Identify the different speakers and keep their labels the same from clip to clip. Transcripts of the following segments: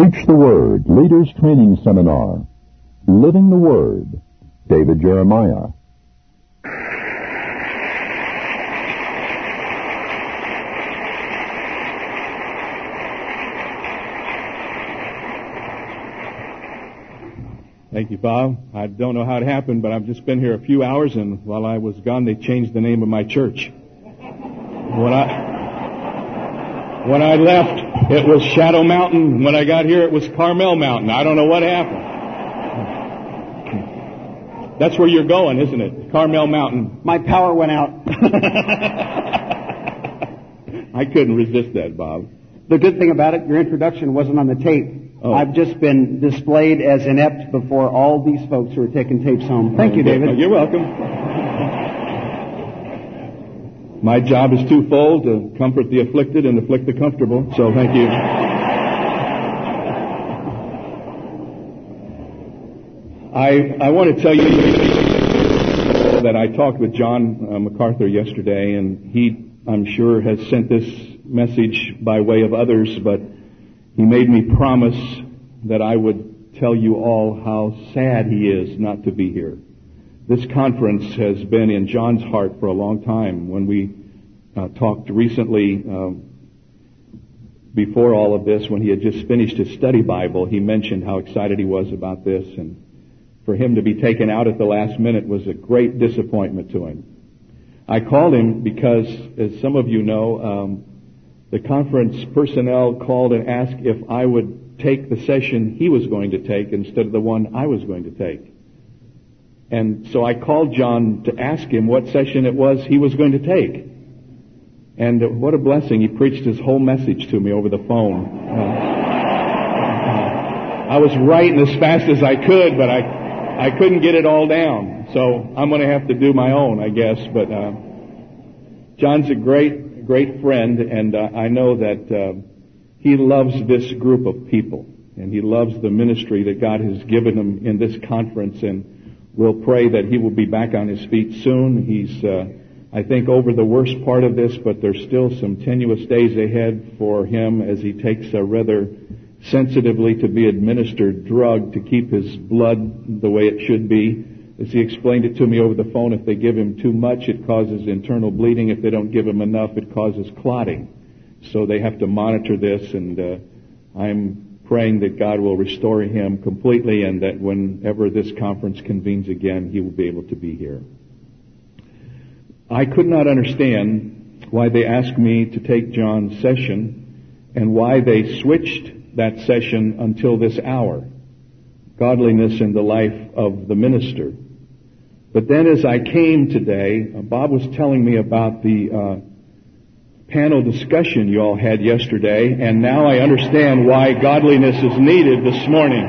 Speaker 1: Preach the Word Leaders Training Seminar. Living the Word. David Jeremiah.
Speaker 2: Thank you, Bob. I don't know how it happened, but I've just been here a few hours, and while I was gone, they changed the name of my church. When I left, it was Shadow Mountain. When I got here, it was Carmel Mountain. I don't know what happened. That's where you're going, isn't it? Carmel Mountain.
Speaker 3: My power went out.
Speaker 2: I couldn't resist that, Bob.
Speaker 3: The good thing about it, your introduction wasn't on the tape.
Speaker 2: Oh.
Speaker 3: I've just been displayed as inept before all these folks who are taking tapes home. Thank you, David.
Speaker 2: You're welcome. My job is twofold, to comfort the afflicted and afflict the comfortable, so thank you. I want to tell you that I talked with John MacArthur yesterday, and he, I'm sure, has sent this message by way of others, but he made me promise that I would tell you all how sad he is not to be here. This conference has been in John's heart for a long time. When we talked recently, before all of this, when he had just finished his study Bible, he mentioned how excited he was about this, and for him to be taken out at the last minute was a great disappointment to him. I called him because, as some of you know, the conference personnel called and asked if I would take the session he was going to take instead of the one I was going to take. And so I called John to ask him what session it was he was going to take. And what a blessing. He preached his whole message to me over the phone. I was writing as fast as I could, but I couldn't get it all down. So I'm going to have to do my own, I guess. But John's a great friend, and I know that he loves this group of people, and he loves the ministry that God has given him in this conference, and we'll pray that he will be back on his feet soon. He's, I think, over the worst part of this, but there's still some tenuous days ahead for him as he takes a rather sensitively to be administered drug to keep his blood the way it should be. As he explained it to me over the phone, if they give him too much, it causes internal bleeding. If they don't give him enough, it causes clotting. So they have to monitor this, and I'm praying that God will restore him completely, and that whenever this conference convenes again, he will be able to be here. I could not understand why they asked me to take John's session and why they switched that session until this hour. Godliness in the life of the minister. But then as I came today, Bob was telling me about the panel discussion you all had yesterday, and now I understand why godliness is needed this morning.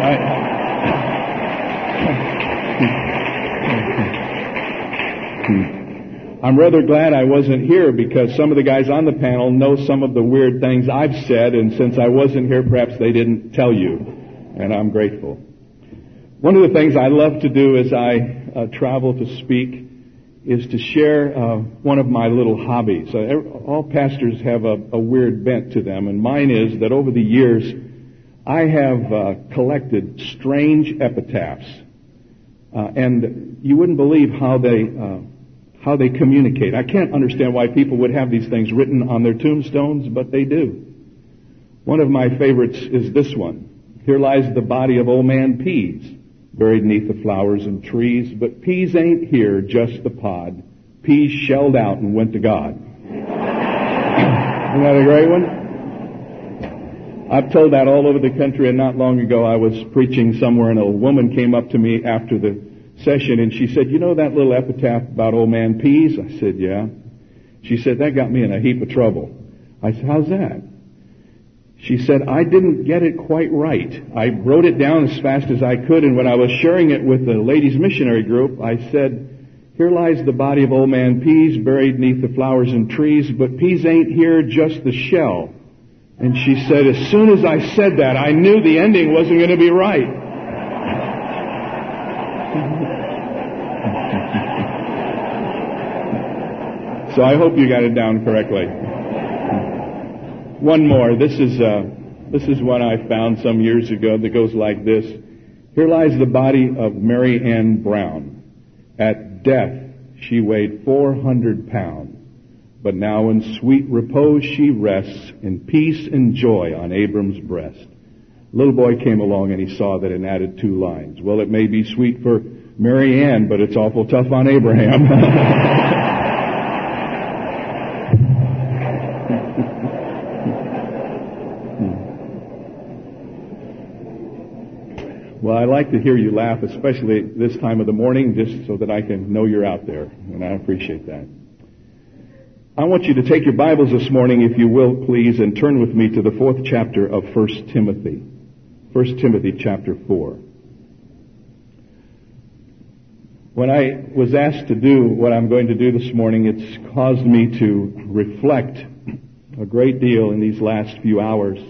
Speaker 2: I'm rather glad I wasn't here, because some of the guys on the panel know some of the weird things I've said, and since I wasn't here, perhaps they didn't tell you, and I'm grateful. One of the things I love to do as I travel to speak is to share one of my little hobbies. All pastors have a weird bent to them, and mine is that over the years I have collected strange epitaphs, and you wouldn't believe how they communicate. I can't understand why people would have these things written on their tombstones, but they do. One of my favorites is this one. Here lies the body of old man Pease, buried neath the flowers and trees, but Pease ain't here, just the pod. Pease shelled out and went to God. Isn't that a great one? I've told that all over the country, and not long ago I was preaching somewhere, and a woman came up to me after the session, and she said, "You know that little epitaph about old man Pease?" I said, "Yeah." She said, "That got me in a heap of trouble." I said, "How's that?" She said, "I didn't get it quite right. I wrote it down as fast as I could, and when I was sharing it with the ladies' missionary group, I said, 'Here lies the body of old man Pease, buried neath the flowers and trees, but Pease ain't here, just the shell.'" And she said, "As soon as I said that, I knew the ending wasn't going to be right." So I hope you got it down correctly. One more. This is This is one I found some years ago that goes like this. Here lies the body of Mary Ann Brown. At death, she weighed 400 pounds. But now in sweet repose she rests, in peace and joy on Abram's breast. A little boy came along and he saw that and added 2 lines. Well, it may be sweet for Mary Ann, but it's awful tough on Abraham. Well, I like to hear you laugh, especially this time of the morning, just so that I can know you're out there, and I appreciate that. I want you to take your Bibles this morning, if you will, please, and turn with me to the 4th chapter of 1 Timothy. 1 Timothy chapter 4. When I was asked to do what I'm going to do this morning, it's caused me to reflect a great deal in these last few hours.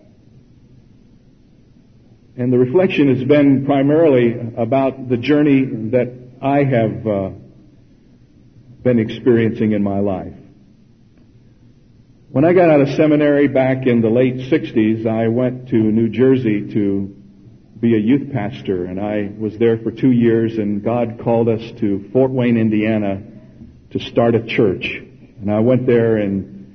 Speaker 2: And the reflection has been primarily about the journey that I have been experiencing in my life. When I got out of seminary back in the late 60s, I went to New Jersey to be a youth pastor, and I was there for 2 years, and God called us to Fort Wayne, Indiana, to start a church. And I went there in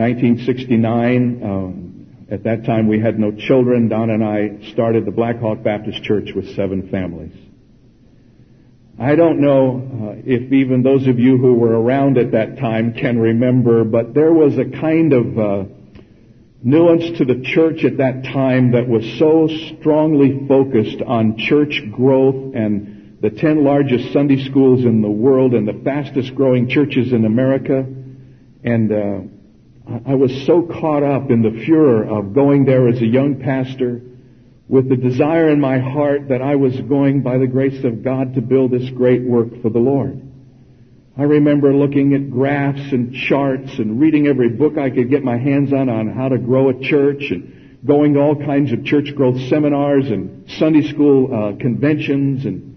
Speaker 2: 1969. At that time, we had no children. Don and I started the Black Hawk Baptist Church with 7 families. I don't know if even those of you who were around at that time can remember, but there was a kind of nuance to the church at that time that was so strongly focused on church growth and the 10 largest Sunday schools in the world and the fastest growing churches in America. And I was so caught up in the furor of going there as a young pastor with the desire in my heart that I was going, by the grace of God, to build this great work for the Lord. I remember looking at graphs and charts and reading every book I could get my hands on how to grow a church, and going to all kinds of church growth seminars and Sunday school conventions. And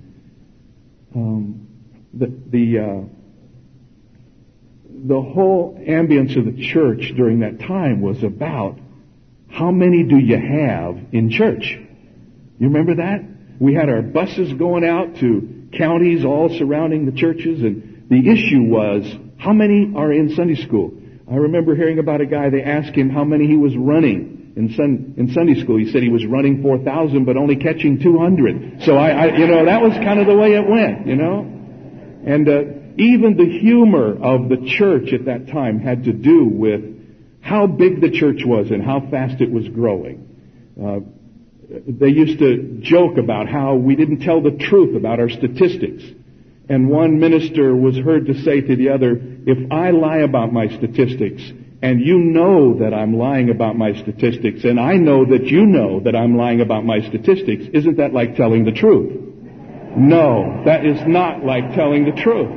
Speaker 2: the whole ambience of the church during that time was about how many do you have in church? You remember that? We had our buses going out to counties all surrounding the churches, and the issue was, how many are in Sunday school? I remember hearing about a guy, they asked him how many he was running in Sunday school. He said he was running 4,000 but only catching 200. So that was kind of the way it went, And even the humor of the church at that time had to do with how big the church was and how fast it was growing. They used to joke about how we didn't tell the truth about our statistics. And one minister was heard to say to the other, if I lie about my statistics, and you know that I'm lying about my statistics, and I know that you know that I'm lying about my statistics, isn't that like telling the truth? No, that is not like telling the truth.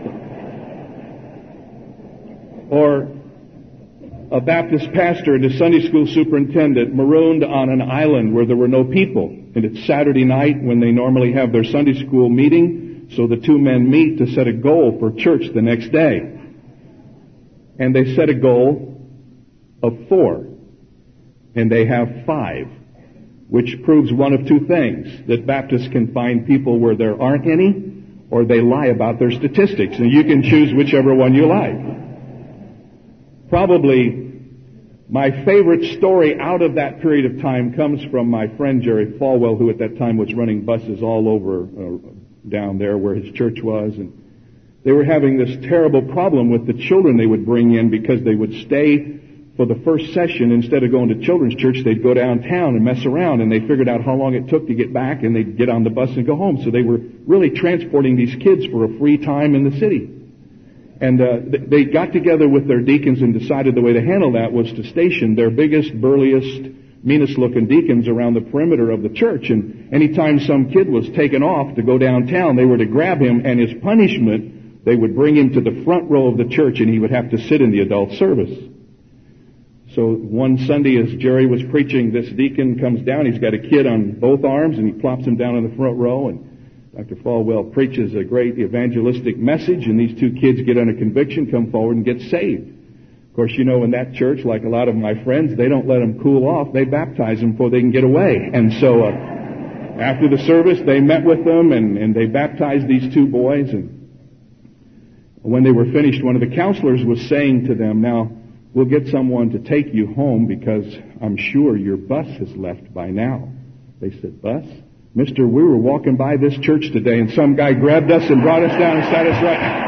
Speaker 2: Or a Baptist pastor and a Sunday school superintendent marooned on an island where there were no people. And it's Saturday night when they normally have their Sunday school meeting, so the 2 men meet to set a goal for church the next day. And they set a goal of 4. And they have 5. Which proves one of 2 things. That Baptists can find people where there aren't any, or they lie about their statistics. And you can choose whichever one you like. Probably my favorite story out of that period of time comes from my friend Jerry Falwell, who at that time was running buses all over down there where his church was. And they were having this terrible problem with the children they would bring in, because they would stay for the first session. Instead of going to children's church, they'd go downtown and mess around, and they figured out how long it took to get back, and they'd get on the bus and go home. So they were really transporting these kids for a free time in the city. And they got together with their deacons and decided the way to handle that was to station their biggest, burliest, meanest-looking deacons around the perimeter of the church. And anytime some kid was taken off to go downtown, they were to grab him, and his punishment, they would bring him to the front row of the church, and he would have to sit in the adult service. So one Sunday as Jerry was preaching, this deacon comes down. He's got a kid on both arms, and he plops him down in the front row, and Dr. Falwell preaches a great evangelistic message, and these 2 kids get under conviction, come forward, and get saved. Of course, you know, in that church, like a lot of my friends, they don't let them cool off. They baptize them before they can get away. And so, after the service, they met with them and they baptized these two boys. And when they were finished, one of the counselors was saying to them, "Now, we'll get someone to take you home because I'm sure your bus has left by now." They said, "Bus? Mister, we were walking by this church today and some guy grabbed us and brought us down and sat us right."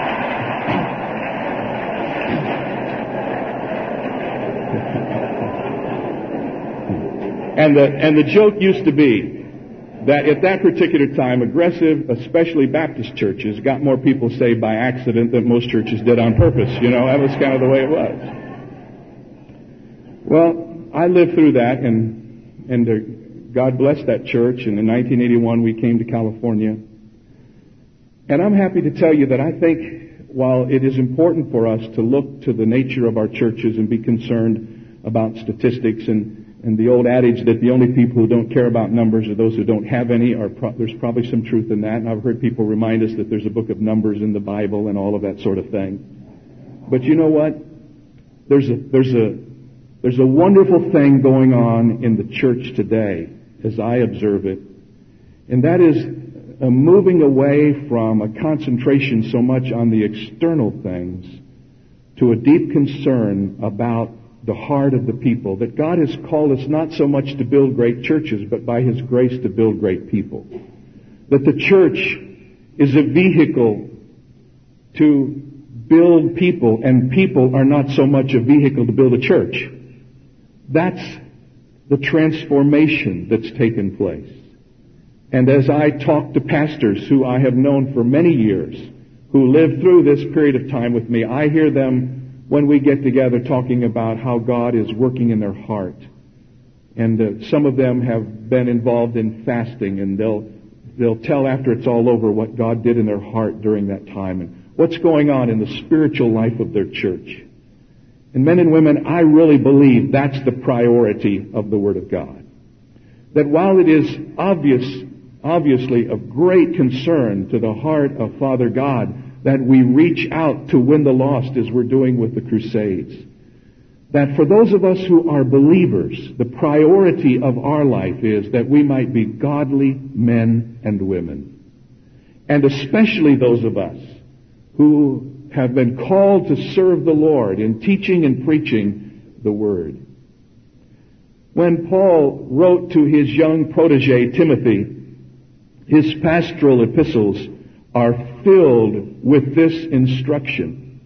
Speaker 2: And the joke used to be that at that particular time, aggressive, especially Baptist churches, got more people saved by accident than most churches did on purpose. You know, that was kind of the way it was. Well, I lived through that, and God blessed that church, and in 1981 we came to California. And I'm happy to tell you that I think while it is important for us to look to the nature of our churches and be concerned about statistics and the old adage that the only people who don't care about numbers are those who don't have any, there's probably some truth in that. And I've heard people remind us that there's a book of Numbers in the Bible and all of that sort of thing. But you know what? There's a wonderful thing going on in the church today, as I observe it, and that is a moving away from a concentration so much on the external things to a deep concern about the heart of the people, that God has called us not so much to build great churches, but by His grace to build great people. That the church is a vehicle to build people, and people are not so much a vehicle to build a church. That's the transformation that's taken place. And as I talk to pastors who I have known for many years, who lived through this period of time with me, I hear them when we get together talking about how God is working in their heart. And some of them have been involved in fasting, and they'll tell after it's all over what God did in their heart during that time and what's going on in the spiritual life of their church. And men and women, I really believe that's the priority of the Word of God. That while it is obviously of great concern to the heart of Father God that we reach out to win the lost as we're doing with the Crusades, that for those of us who are believers, the priority of our life is that we might be godly men and women. And especially those of us who have been called to serve the Lord in teaching and preaching the Word. When Paul wrote to his young protege, Timothy, his pastoral epistles are filled with this instruction.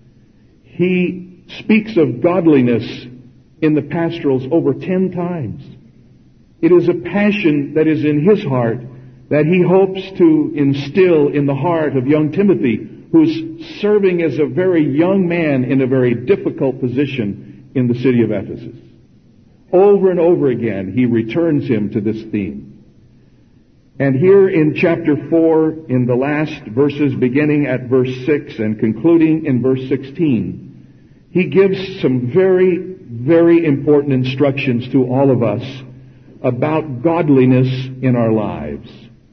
Speaker 2: He speaks of godliness in the pastorals over 10 times. It is a passion that is in his heart that he hopes to instill in the heart of young Timothy, who's serving as a very young man in a very difficult position in the city of Ephesus. Over and over again, he returns him to this theme. And here in chapter 4, in the last verses, beginning at verse 6 and concluding in verse 16, he gives some very, very important instructions to all of us about godliness in our lives.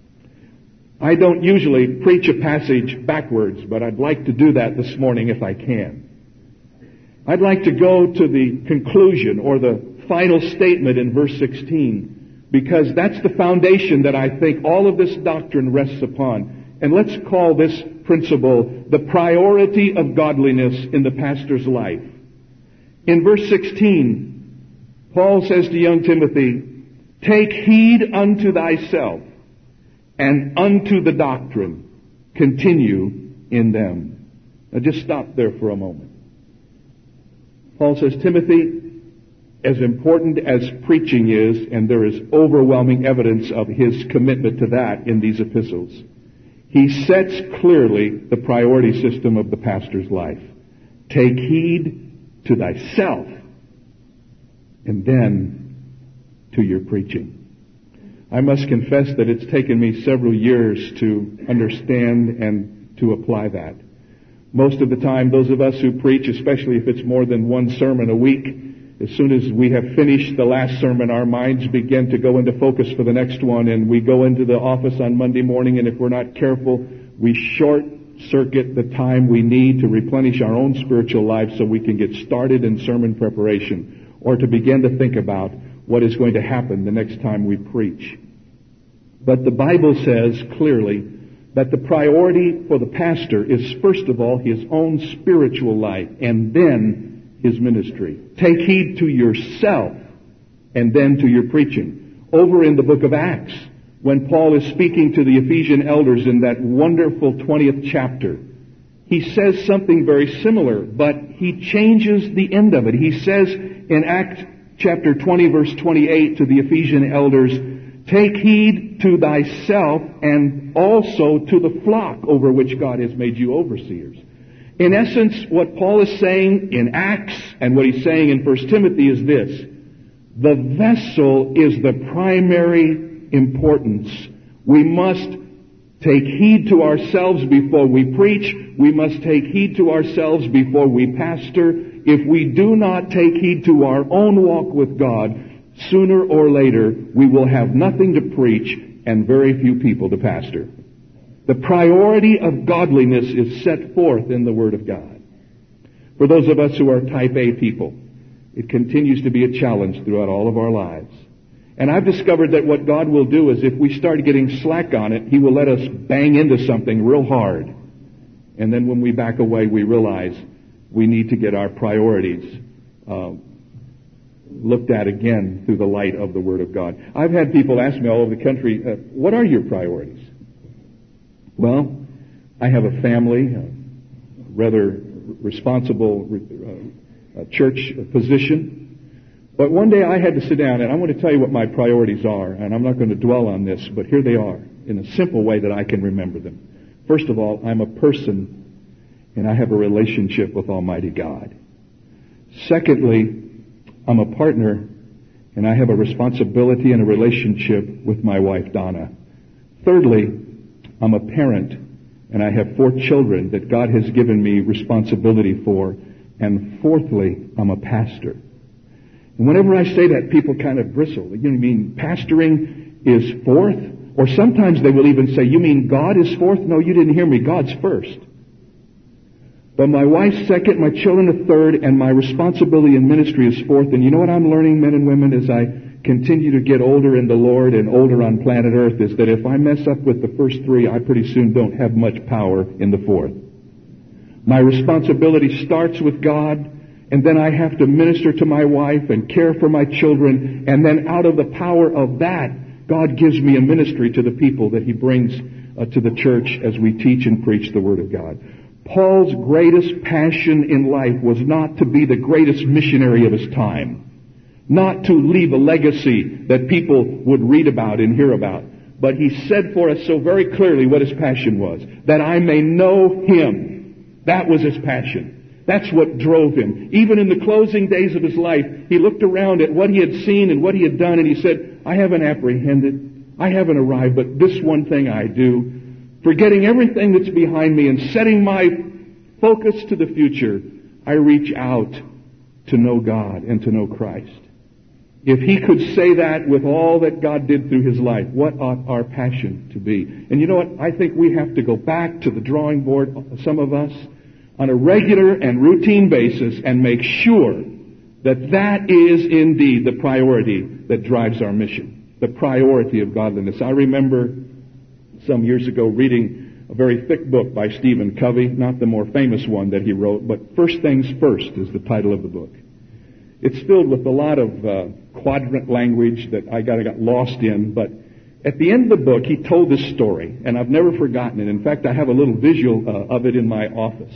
Speaker 2: I don't usually preach a passage backwards, but I'd like to do that this morning if I can. I'd like to go to the conclusion or the final statement in verse 16, because that's the foundation that I think all of this doctrine rests upon. And let's call this principle the priority of godliness in the pastor's life. In verse 16, Paul says to young Timothy, "Take heed unto thyself and unto the doctrine. Continue in them." Now just stop there for a moment. Paul says, Timothy, as important as preaching is, and there is overwhelming evidence of his commitment to that in these epistles, he sets clearly the priority system of the pastor's life. Take heed to thyself, and then to your preaching. I must confess that it's taken me several years to understand and to apply that. Most of the time, those of us who preach, especially if it's more than one sermon a week, as soon as we have finished the last sermon, our minds begin to go into focus for the next one, and we go into the office on Monday morning, and if we're not careful, we short circuit the time we need to replenish our own spiritual life so we can get started in sermon preparation or to begin to think about what is going to happen the next time we preach. But the Bible says clearly that the priority for the pastor is first of all his own spiritual life and then his ministry. Take heed to yourself and then to your preaching. Over in the book of Acts, when Paul is speaking to the Ephesian elders in that wonderful 20th chapter, he says something very similar, but he changes the end of it. He says in Acts chapter 20 verse 28 to the Ephesian elders, take heed to thyself and also to the flock over which God has made you overseers. In essence, what Paul is saying in Acts and what he's saying in 1 Timothy is this: the vessel is the primary importance. We must take heed to ourselves before we preach. We must take heed to ourselves before we pastor. If we do not take heed to our own walk with God, sooner or later we will have nothing to preach and very few people to pastor. The priority of godliness is set forth in the Word of God. For those of us who are type A people, it continues to be a challenge throughout all of our lives. And I've discovered that what God will do is if we start getting slack on it, He will let us bang into something real hard. And then when we back away, we realize we need to get our priorities looked at again through the light of the Word of God. I've had people ask me all over the country, what are your priorities? Well, I have a family, a rather responsible church position. But one day I had to sit down, and I want to tell you what my priorities are, and I'm not going to dwell on this, but here they are, in a simple way that I can remember them. First of all, I'm a person, and I have a relationship with Almighty God. Secondly, I'm a partner, and I have a responsibility and a relationship with my wife, Donna. Thirdly, I'm a parent, and I have 4 children that God has given me responsibility for. And fourthly, I'm a pastor. And whenever I say that, people kind of bristle. You mean pastoring is fourth? Or sometimes they will even say, you mean God is fourth? No, you didn't hear me. God's first. But my wife's second, my children are third, and my responsibility in ministry is fourth. And you know what I'm learning, men and women, as I continue to get older in the Lord and older on planet Earth, is that if I mess up with the first 3, I pretty soon don't have much power in the fourth. My responsibility starts with God, and then I have to minister to my wife and care for my children, and then out of the power of that, God gives me a ministry to the people that He brings to the church as we teach and preach the Word of God. Paul's greatest passion in life was not to be the greatest missionary of his time, not to leave a legacy that people would read about and hear about, but he said for us so very clearly what his passion was, that I may know Him. That was his passion. That's what drove him. Even in the closing days of his life, he looked around at what he had seen and what he had done, and he said, I haven't apprehended, I haven't arrived, but this one thing I do, forgetting everything that's behind me and setting my focus to the future, I reach out to know God and to know Christ. If he could say that with all that God did through his life, what ought our passion to be? And you know what? I think we have to go back to the drawing board, some of us, on a regular and routine basis and make sure that that is indeed the priority that drives our mission. The priority of godliness. I remember some years ago reading a very thick book by Stephen Covey, not the more famous one that he wrote, but First Things First is the title of the book. It's filled with a lot of quadrant language that I got lost in, but at the end of the book, he told this story, and I've never forgotten it. In fact, I have a little visual of it in my office.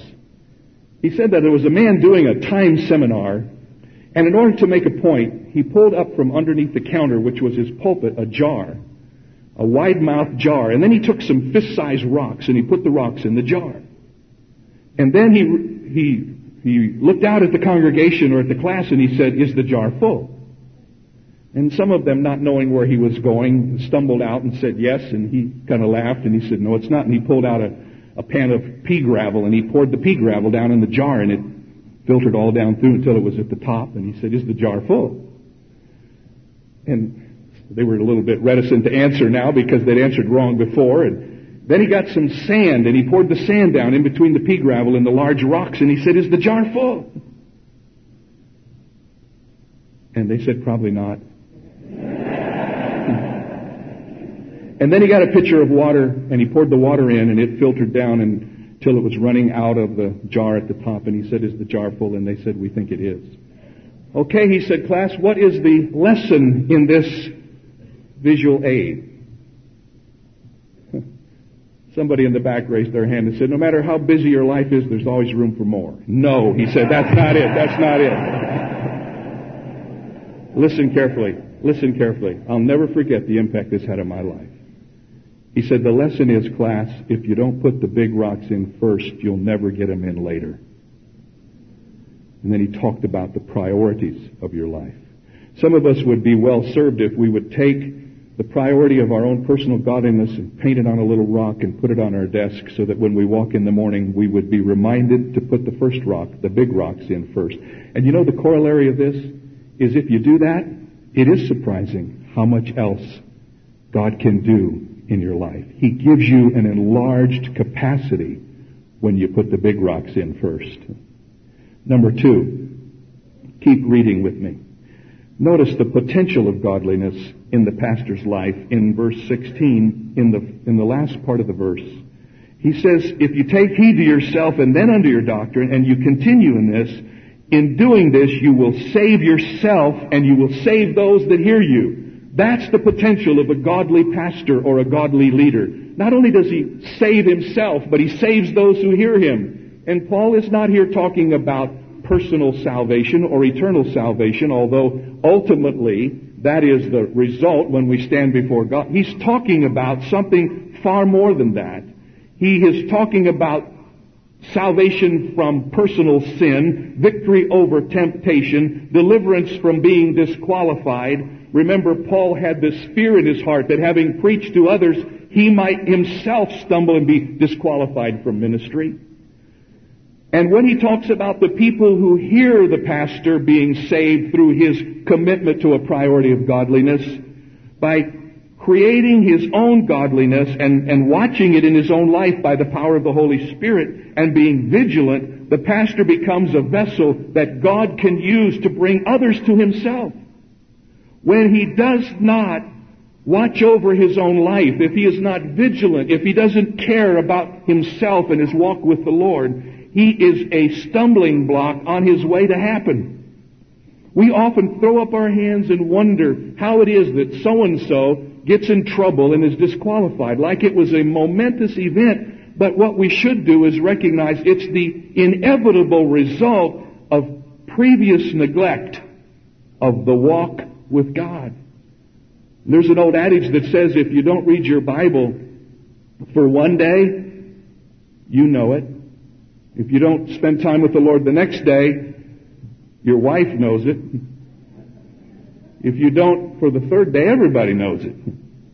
Speaker 2: He said that there was a man doing a time seminar, and in order to make a point, he pulled up from underneath the counter, which was his pulpit, a jar, a wide-mouthed jar, and then he took some fist-sized rocks, and he put the rocks in the jar. And then he looked out at the congregation or at the class, and he said, is the jar full? And some of them, not knowing where he was going, stumbled out and said yes, and he kind of laughed, and he said, no, it's not. And he pulled out a pan of pea gravel, and he poured the pea gravel down in the jar, and it filtered all down through until it was at the top, and he said, is the jar full? And they were a little bit reticent to answer now because they'd answered wrong before, and Then he got some sand, and he poured the sand down in between the pea gravel and the large rocks, and he said, "Is the jar full?" And they said, "Probably not." And then he got a pitcher of water, and he poured the water in, and it filtered down until it was running out of the jar at the top, and he said, "Is the jar full?" And they said, "We think it is." "Okay," he said, "class, what is the lesson in this visual aid?" Somebody in the back raised their hand and said, "No matter how busy your life is, there's always room for more." "No," he said, "that's not it. That's not it." Listen carefully. Listen carefully. I'll never forget the impact this had on my life. He said, "The lesson is, class, if you don't put the big rocks in first, you'll never get them in later." And then he talked about the priorities of your life. Some of us would be well served if we would take the priority of our own personal godliness and paint it on a little rock and put it on our desk so that when we walk in the morning, we would be reminded to put the first rock, the big rocks, in first. And you know the corollary of this is if you do that, it is surprising how much else God can do in your life. He gives you an enlarged capacity when you put the big rocks in first. Number 2, keep reading with me. Notice the potential of godliness in the pastor's life in verse 16, in the last part of the verse. He says, "If you take heed to yourself and then unto your doctrine, and you continue in this, in doing this you will save yourself and you will save those that hear you." That's the potential of a godly pastor or a godly leader. Not only does he save himself, but he saves those who hear him. And Paul is not here talking about personal salvation or eternal salvation, although ultimately that is the result when we stand before God. He's talking about something far more than that. He is talking about salvation from personal sin, victory over temptation, deliverance from being disqualified. Remember, Paul had this fear in his heart that having preached to others, he might himself stumble and be disqualified from ministry. And when he talks about the people who hear the pastor being saved through his commitment to a priority of godliness, by creating his own godliness and watching it in his own life by the power of the Holy Spirit and being vigilant, the pastor becomes a vessel that God can use to bring others to himself. When he does not watch over his own life, if he is not vigilant, if he doesn't care about himself and his walk with the Lord, he is a stumbling block on his way to happen. We often throw up our hands and wonder how it is that so-and-so gets in trouble and is disqualified, like it was a momentous event. But what we should do is recognize it's the inevitable result of previous neglect of the walk with God. There's an old adage that says if you don't read your Bible for one day, you know it. If you don't spend time with the Lord the next day, your wife knows it. If you don't for the third day, everybody knows it.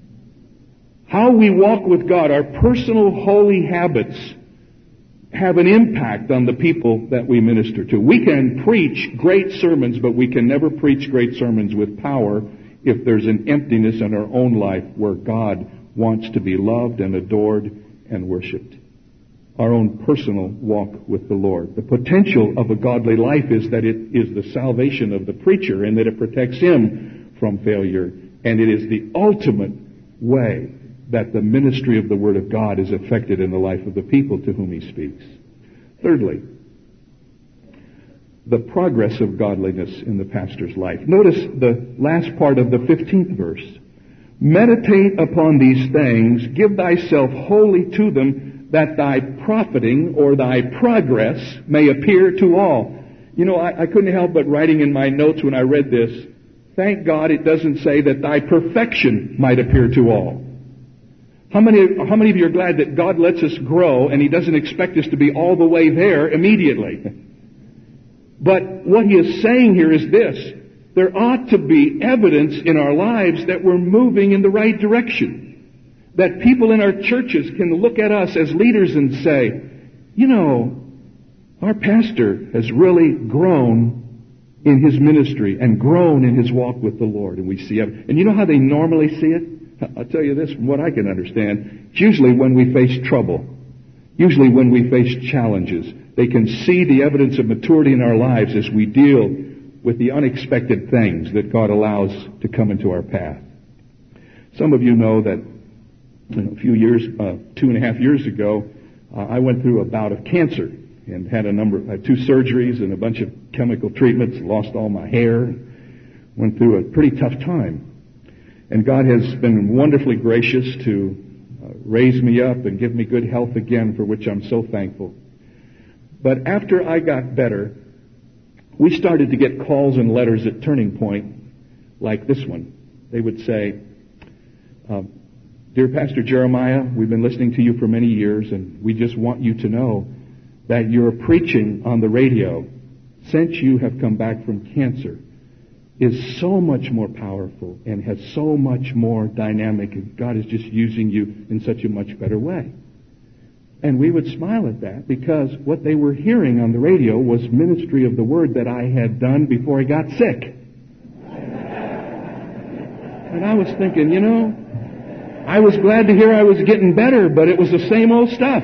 Speaker 2: How we walk with God, our personal holy habits, have an impact on the people that we minister to. We can preach great sermons, but we can never preach great sermons with power if there's an emptiness in our own life where God wants to be loved and adored and worshipped. Our own personal walk with the Lord. The potential of a godly life is that it is the salvation of the preacher and that it protects him from failure. And it is the ultimate way that the ministry of the Word of God is effected in the life of the people to whom he speaks. Thirdly, the progress of godliness in the pastor's life. Notice the last part of the 15th verse. Meditate upon these things, give thyself wholly to them, that thy profiting or thy progress may appear to all. You know, I couldn't help but writing in my notes when I read this, thank God it doesn't say that thy perfection might appear to all. How many of you are glad that God lets us grow and he doesn't expect us to be all the way there immediately? But what he is saying here is this. There ought to be evidence in our lives that we're moving in the right direction. That people in our churches can look at us as leaders and say, you know, our pastor has really grown in his ministry and grown in his walk with the Lord. And we see it. And you know how they normally see it? I'll tell you this, from what I can understand, it's usually when we face trouble, usually when we face challenges. They can see the evidence of maturity in our lives as we deal with the unexpected things that God allows to come into our path. Some of you know that a few years, 2.5 years ago, I went through a bout of cancer and had had 2 surgeries and a bunch of chemical treatments, lost all my hair, went through a pretty tough time. And God has been wonderfully gracious to raise me up and give me good health again, for which I'm so thankful. But after I got better, we started to get calls and letters at Turning Point like this one. They would say, "Dear Pastor Jeremiah, we've been listening to you for many years, and we just want you to know that your preaching on the radio, since you have come back from cancer, is so much more powerful and has so much more dynamic, and God is just using you in such a much better way." And we would smile at that, because what they were hearing on the radio was ministry of the Word that I had done before I got sick. And I was thinking, I was glad to hear I was getting better, but it was the same old stuff,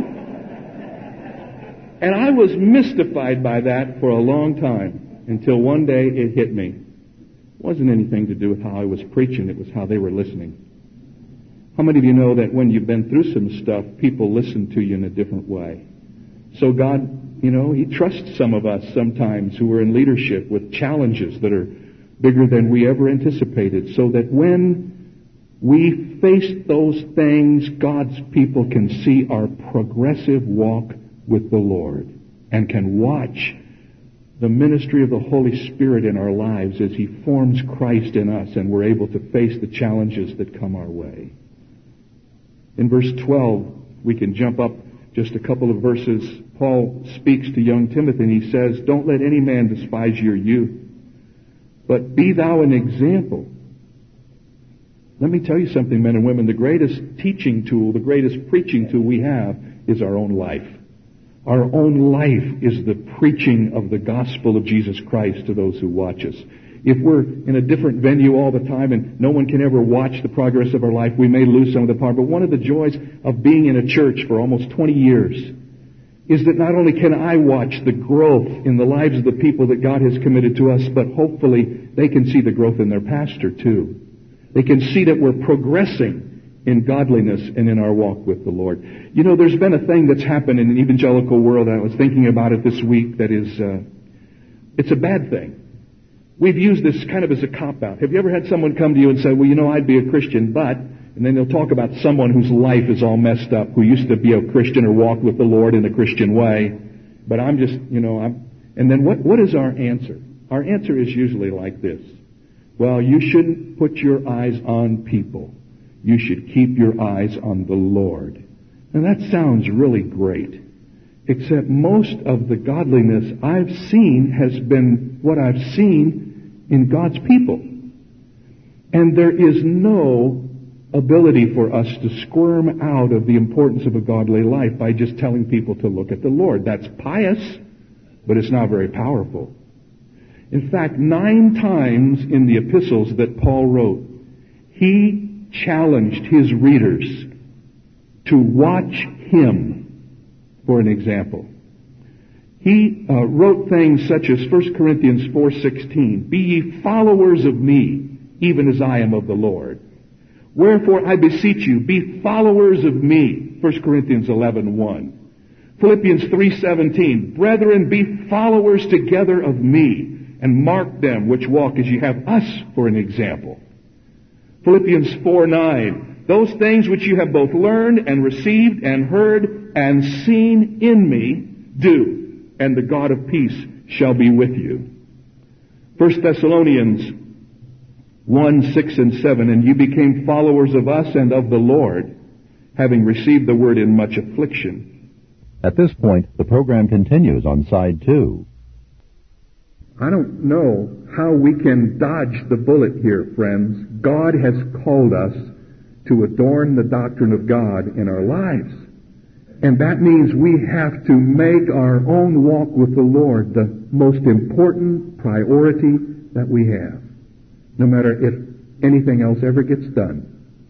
Speaker 2: And I was mystified by that for a long time, until one day it hit me. It wasn't anything to do with how I was preaching, it was how they were listening. How many of you know that when you've been through some stuff, people listen to you in a different way? So God, He trusts some of us sometimes who are in leadership with challenges that are bigger than we ever anticipated, so that when we face those things, God's people can see our progressive walk with the Lord and can watch the ministry of the Holy Spirit in our lives as He forms Christ in us, and we're able to face the challenges that come our way. In verse 12, we can jump up just a couple of verses. Paul speaks to young Timothy, and he says, "Don't let any man despise your youth, but be thou an example." Let me tell you something, men and women. The greatest teaching tool, the greatest preaching tool we have is our own life. Our own life is the preaching of the gospel of Jesus Christ to those who watch us. If we're in a different venue all the time and no one can ever watch the progress of our life, we may lose some of the power. But one of the joys of being in a church for almost 20 years is that not only can I watch the growth in the lives of the people that God has committed to us, but hopefully they can see the growth in their pastor too. They can see that we're progressing in godliness and in our walk with the Lord. There's been a thing that's happened in the evangelical world, and I was thinking about it this week, that is, it's a bad thing. We've used this kind of as a cop-out. Have you ever had someone come to you and say, "Well, I'd be a Christian, but," and then they'll talk about someone whose life is all messed up, who used to be a Christian or walk with the Lord in a Christian way, but I'm just, and then what is our answer? Our answer is usually like this: "Well, you shouldn't put your eyes on people. You should keep your eyes on the Lord." And that sounds really great. Except most of the godliness I've seen has been what I've seen in God's people. And there is no ability for us to squirm out of the importance of a godly life by just telling people to look at the Lord. That's pious, but it's not very powerful. In fact, 9 times in the epistles that Paul wrote, he challenged his readers to watch him for an example. He wrote things such as 1 Corinthians 4:16, "Be ye followers of me, even as I am of the Lord. Wherefore I beseech you, be followers of me." 1 Corinthians 11:1. Philippians 3:17, "Brethren, be followers together of me, and mark them which walk as ye have us for an example." Philippians 4:9, "Those things which you have both learned and received and heard and seen in me, do, and the God of peace shall be with you." 1 Thessalonians 1:6-7, "And you became followers of us and of the Lord, having received the word in much affliction."
Speaker 1: At this point, the program continues on side 2.
Speaker 2: I don't know how we can dodge the bullet here, friends. God has called us to adorn the doctrine of God in our lives. And that means we have to make our own walk with the Lord the most important priority that we have, no matter if anything else ever gets done.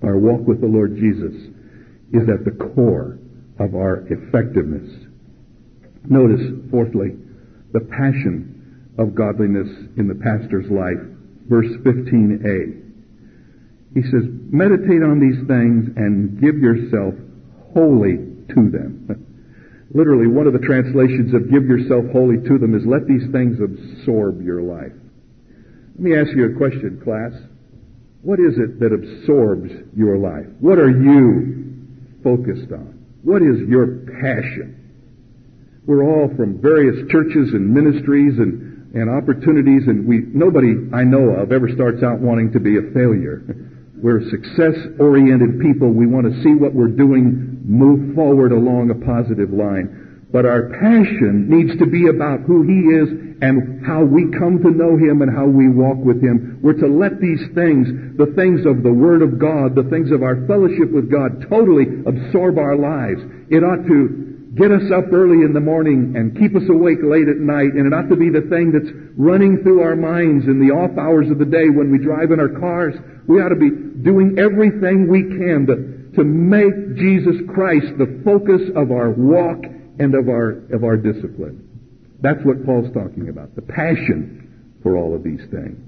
Speaker 4: our walk with the Lord Jesus is at the core of our effectiveness. Notice, fourthly, the passion of godliness in the pastor's life. Verse 15a. He says, meditate on these things and give yourself wholly to them. Literally, one of the translations of give yourself wholly to them is let these things absorb your life. Let me ask you a question, class. What is it that absorbs your life? What are you focused on? What is your passion? We're all from various churches and ministries and opportunities, and nobody I know of ever starts out wanting to be a failure. We're success-oriented people. We want to see what we're doing move forward along a positive line. But our passion needs to be about who He is and how we come to know Him and how we walk with Him. We're to let these things, the things of the Word of God, the things of our fellowship with God, totally absorb our lives. It ought to get us up early in the morning and keep us awake late at night, and it ought to be the thing that's running through our minds in the off hours of the day when we drive in our cars. We ought to be doing everything we can to make Jesus Christ the focus of our walk and of our discipline. That's what Paul's talking about, the passion for all of these things.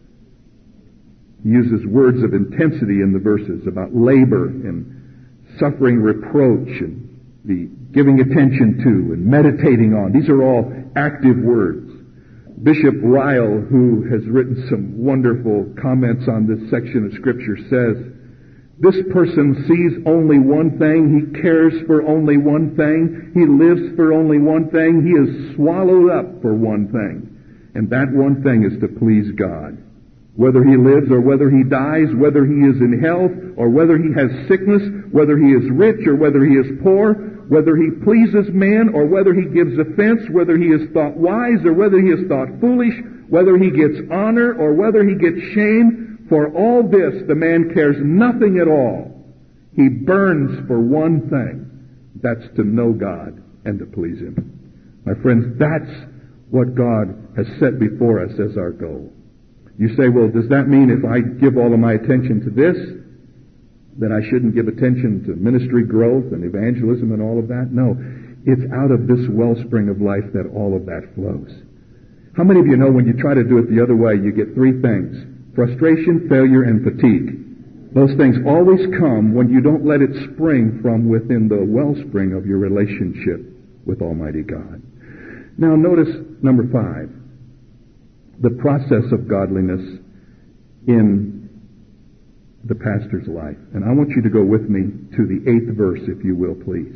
Speaker 4: He uses words of intensity in the verses about labor and suffering reproach and the giving attention to and meditating on. These are all active words. Bishop Ryle, who has written some wonderful comments on this section of Scripture, says, this person sees only one thing. He cares for only one thing. He lives for only one thing. He is swallowed up for one thing. And that one thing is to please God. Whether he lives or whether he dies, whether he is in health or whether he has sickness, whether he is rich or whether he is poor, whether he pleases man or whether he gives offense, whether he is thought wise or whether he is thought foolish, whether he gets honor or whether he gets shame, for all this the man cares nothing at all. He burns for one thing. That's to know God and to please Him. My friends, that's what God has set before us as our goal. You say, well, does that mean if I give all of my attention to this, then I shouldn't give attention to ministry growth and evangelism and all of that? No. It's out of this wellspring of life that all of that flows. How many of you know when you try to do it the other way, you get three things: frustration, failure, and fatigue. Those things always come when you don't let it spring from within the wellspring of your relationship with Almighty God. Now notice number 5. The process of godliness in the pastor's life. And I want you to go with me to the 8th verse, if you will, please.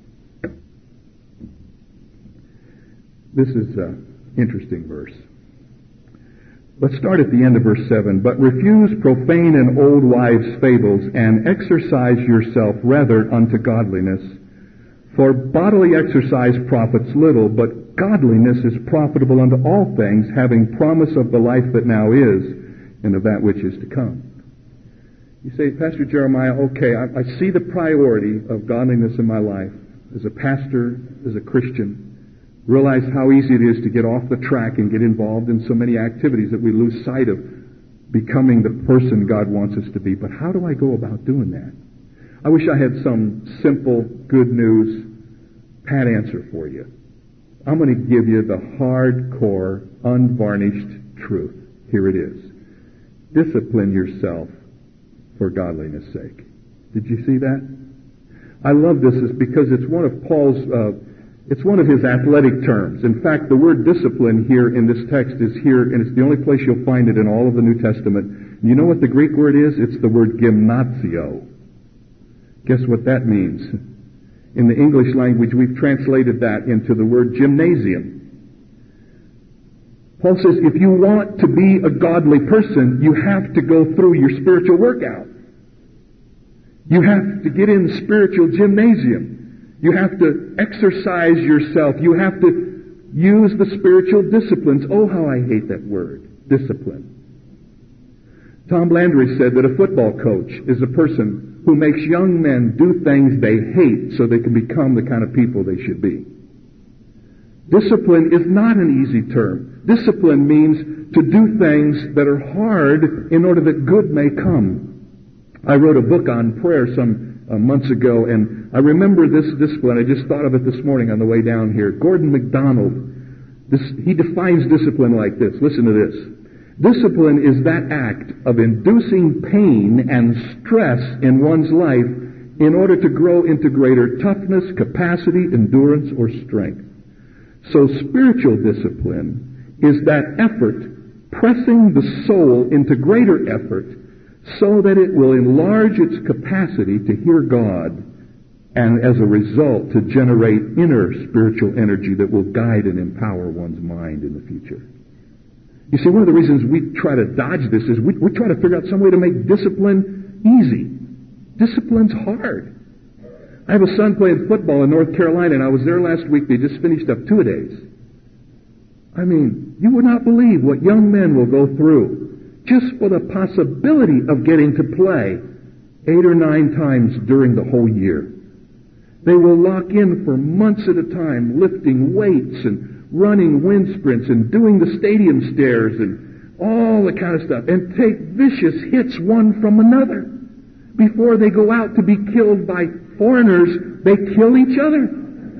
Speaker 4: This is an interesting verse. Let's start at the end of verse 7. But refuse profane and old wives' fables, and exercise yourself rather unto godliness. For bodily exercise profits little, but godliness is profitable unto all things, having promise of the life that now is, and of that which is to come. You say, Pastor Jeremiah, okay, I see the priority of godliness in my life. As a pastor, as a Christian, realize how easy it is to get off the track and get involved in so many activities that we lose sight of becoming the person God wants us to be. But how do I go about doing that? I wish I had some simple, good news, pat answer for you. I'm going to give you the hardcore, unvarnished truth. Here it is. Discipline yourself for godliness' sake. Did you see that? I love this because it's one of Paul's, it's one of his athletic terms. In fact, the word discipline here in this text is here, and it's the only place you'll find it in all of the New Testament. You know what the Greek word is? It's the word gymnasio. Guess what that means? In the English language, we've translated that into the word gymnasium. Paul says, if you want to be a godly person, you have to go through your spiritual workout. You have to get in the spiritual gymnasium. You have to exercise yourself. You have to use the spiritual disciplines. Oh, how I hate that word, discipline. Tom Landry said that a football coach is a person who makes young men do things they hate so they can become the kind of people they should be. Discipline is not an easy term. Discipline means to do things that are hard in order that good may come. I wrote a book on prayer some months ago, and I remember this discipline. I just thought of it this morning on the way down here. Gordon MacDonald, he defines discipline like this. Listen to this. Discipline is that act of inducing pain and stress in one's life in order to grow into greater toughness, capacity, endurance, or strength. So spiritual discipline is that effort pressing the soul into greater effort so that it will enlarge its capacity to hear God, and as a result to generate inner spiritual energy that will guide and empower one's mind in the future. You see, one of the reasons we try to dodge this is we try to figure out some way to make discipline easy. Discipline's hard. I have a son playing football in North Carolina, and I was there last week. They just finished up 2-a-days. I mean, you would not believe what young men will go through just for the possibility of getting to play 8 or 9 times during the whole year. They will lock in for months at a time, lifting weights and running wind sprints and doing the stadium stairs and all the kind of stuff, and take vicious hits one from another. Before they go out to be killed by foreigners, they kill each other.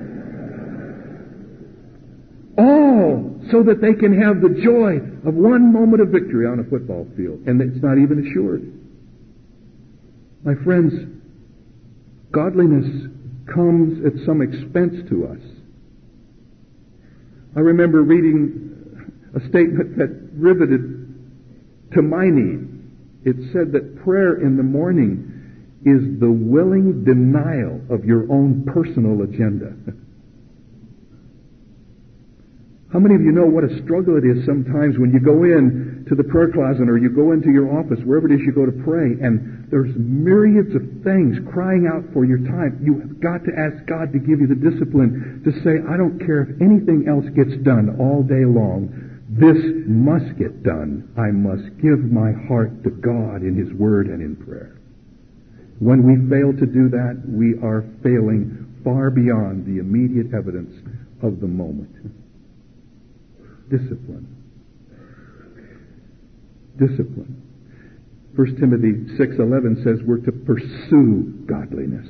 Speaker 4: All so that they can have the joy of one moment of victory on a football field. And it's not even assured. My friends, godliness comes at some expense to us. I remember reading a statement that riveted to my need. It said that prayer in the morning is the willing denial of your own personal agenda. How many of you know what a struggle it is sometimes when you go in to the prayer closet or you go into your office, wherever it is you go to pray, and there's myriads of things crying out for your time. You have got to ask God to give you the discipline to say, I don't care if anything else gets done all day long. This must get done. I must give my heart to God in His Word and in prayer. When we fail to do that, we are failing far beyond the immediate evidence of the moment. Discipline. Discipline. 1 Timothy 6:11 says we're to pursue godliness.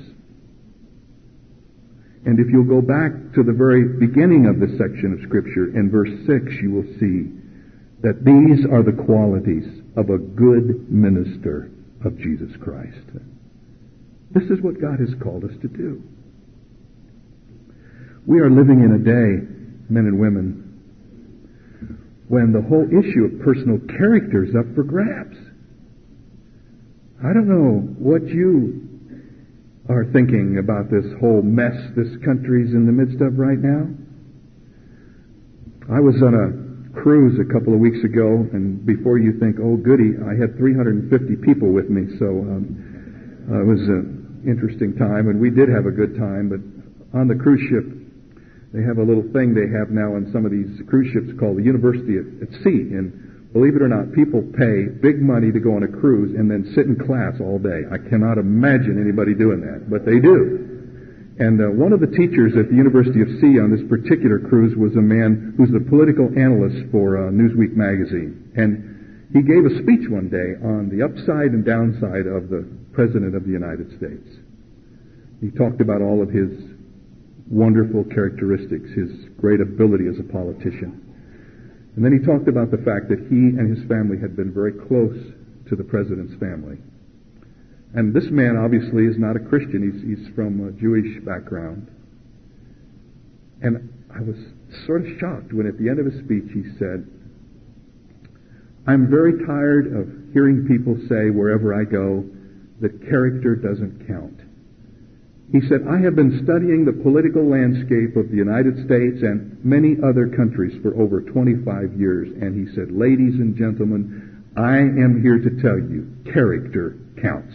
Speaker 4: And if you'll go back to the very beginning of this section of Scripture, in verse 6, you will see that these are the qualities of a good minister of Jesus Christ. This is what God has called us to do. We are living in a day, men and women, when the whole issue of personal character is up for grabs. I don't know what you are thinking about this whole mess this country's in the midst of right now. I was on a cruise a couple of weeks ago, and before you think, oh goody, I had 350 people with me, so it was an interesting time, and we did have a good time. But on the cruise ship, they have a little thing they have now on some of these cruise ships called the University at Sea. And believe it or not, people pay big money to go on a cruise and then sit in class all day. I cannot imagine anybody doing that, but they do. And one of the teachers at the University of Sea on this particular cruise was a man who's the political analyst for Newsweek magazine. And he gave a speech one day on the upside and downside of the President of the United States. He talked about all of his wonderful characteristics, his great ability as a politician. And then he talked about the fact that he and his family had been very close to the President's family. And this man obviously is not a Christian. He's from a Jewish background. And I was sort of shocked when at the end of his speech he said, I'm very tired of hearing people say wherever I go that character doesn't count. He said, I have been studying the political landscape of the United States and many other countries for over 25 years. And he said, ladies and gentlemen, I am here to tell you, character counts.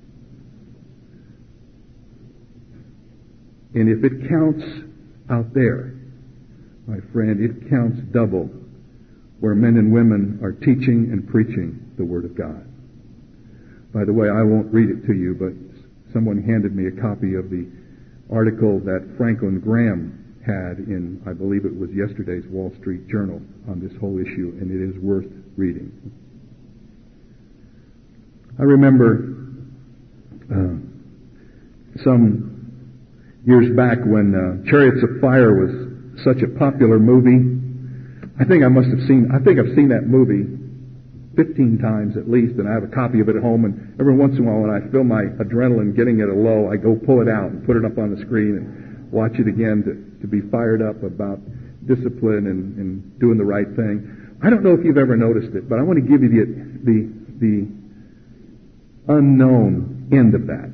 Speaker 4: And if it counts out there, my friend, it counts double where men and women are teaching and preaching the Word of God. By the way, I won't read it to you, but someone handed me a copy of the article that Franklin Graham had in, I believe it was yesterday's Wall Street Journal on this whole issue, and it is worth reading. I remember Some years back when Chariots of Fire was such a popular movie, I think I've seen that movie 15 times at least, and I have a copy of it at home, and every once in a while when I feel my adrenaline getting at a low, I go pull it out and put it up on the screen and watch it again to be fired up about discipline and doing the right thing. I don't know if you've ever noticed it, but I want to give you the unknown end of that.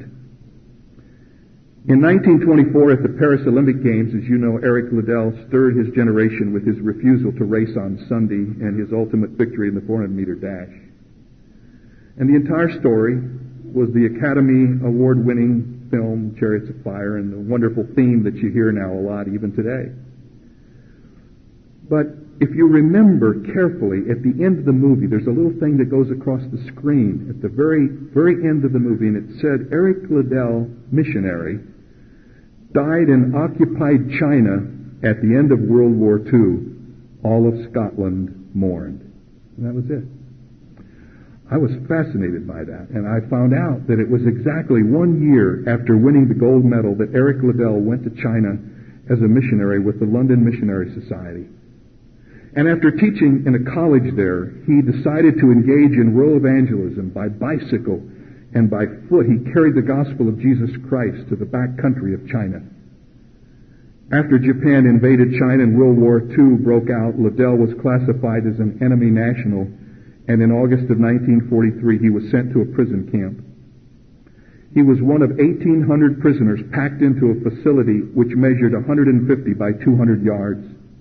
Speaker 4: In 1924 at the Paris Olympic Games, as you know, Eric Liddell stirred his generation with his refusal to race on Sunday and his ultimate victory in the 400-meter dash. And the entire story was the Academy Award-winning film Chariots of Fire and the wonderful theme that you hear now a lot even today. But if you remember carefully, at the end of the movie, there's a little thing that goes across the screen at the very, very end of the movie, and it said, Eric Liddell, missionary, died in occupied China at the end of World War II. All of Scotland mourned. And that was it. I was fascinated by that, and I found out that it was exactly 1 year after winning the gold medal that Eric Liddell went to China as a missionary with the London Missionary Society. And after teaching in a college there, he decided to engage in rural evangelism by bicycle and by foot. He carried the gospel of Jesus Christ to the back country of China. After Japan invaded China and World War II broke out, Liddell was classified as an enemy national, and in August of 1943 he was sent to a prison camp. He was one of 1,800 prisoners packed into a facility which measured 150 by 200 yards.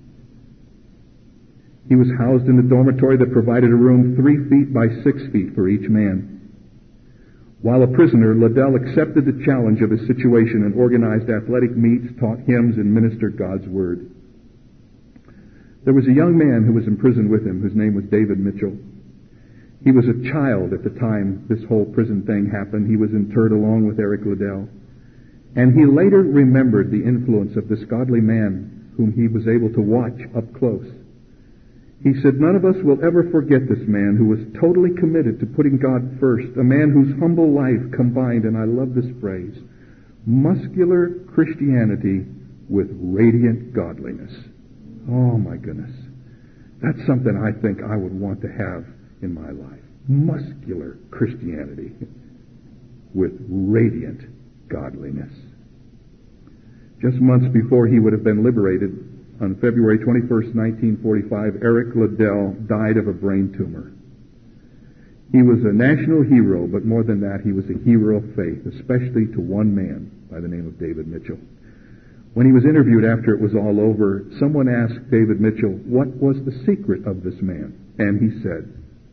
Speaker 4: He was housed in a dormitory that provided a room 3 feet by 6 feet for each man. While a prisoner, Liddell accepted the challenge of his situation and organized athletic meets, taught hymns, and ministered God's Word. There was a young man who was in prison with him, whose name was David Mitchell. He was a child at the time this whole prison thing happened. He was interred along with Eric Liddell. And he later remembered the influence of this godly man whom he was able to watch up close. He said, none of us will ever forget this man who was totally committed to putting God first, a man whose humble life combined, and I love this phrase, muscular Christianity with radiant godliness. Oh my goodness. That's something I think I would want to have in my life. Muscular Christianity with radiant godliness. Just months before he would have been liberated, on February 21st, 1945, Eric Liddell died of a brain tumor. He was a national hero, but more than that, he was a hero of faith, especially to one man by the name of David Mitchell. When he was interviewed after it was all over, someone asked David Mitchell, what was the secret of this man? And he said,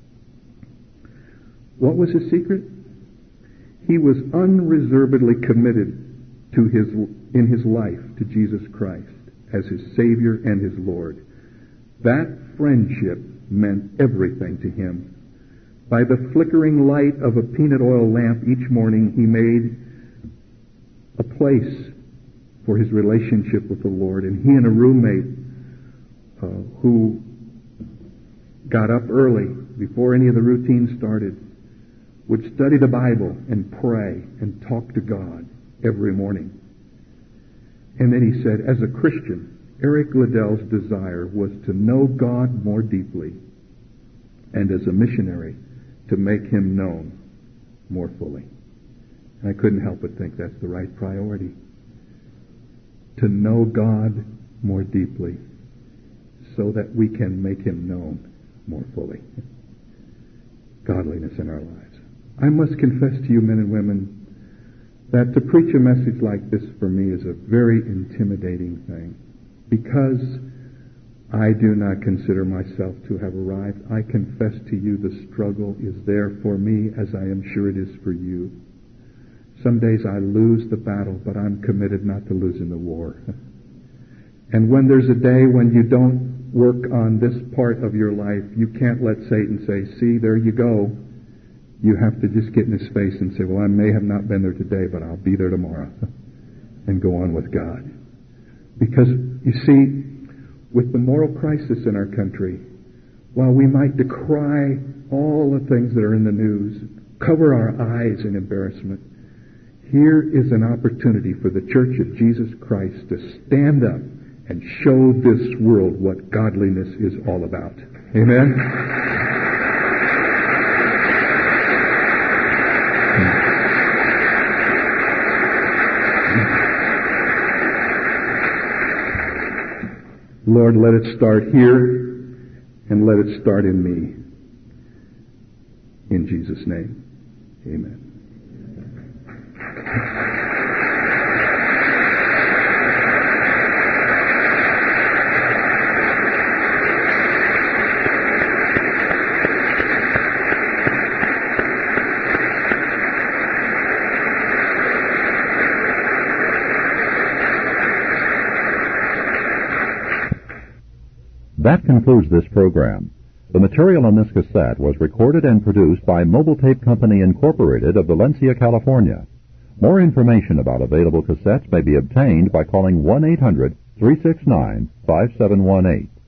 Speaker 4: what was his secret? He was unreservedly committed in his life to Jesus Christ as his Savior and his Lord. That friendship meant everything to him. By the flickering light of a peanut oil lamp each morning, he made a place for his relationship with the Lord. And he and a roommate who got up early before any of the routine started would study the Bible and pray and talk to God every morning. And then he said, as a Christian, Eric Liddell's desire was to know God more deeply, and as a missionary, to make him known more fully. And I couldn't help but think that's the right priority. To know God more deeply, so that we can make him known more fully. Godliness in our lives. I must confess to you, men and women, that to preach a message like this for me is a very intimidating thing. Because I do not consider myself to have arrived, I confess to you the struggle is there for me as I am sure it is for you. Some days I lose the battle, but I'm committed not to losing the war. And when there's a day when you don't work on this part of your life, you can't let Satan say, see, there you go. You have to just get in his face and say, well, I may have not been there today, but I'll be there tomorrow. And go on with God. Because, you see, with the moral crisis in our country, while we might decry all the things that are in the news, cover our eyes in embarrassment, here is an opportunity for the Church of Jesus Christ to stand up and show this world what godliness is all about. Amen? Lord, let it start here and let it start in me. In Jesus' name, amen.
Speaker 1: That concludes this program. The material on this cassette was recorded and produced by Mobile Tape Company Incorporated of Valencia, California. More information about available cassettes may be obtained by calling 1-800-369-5718.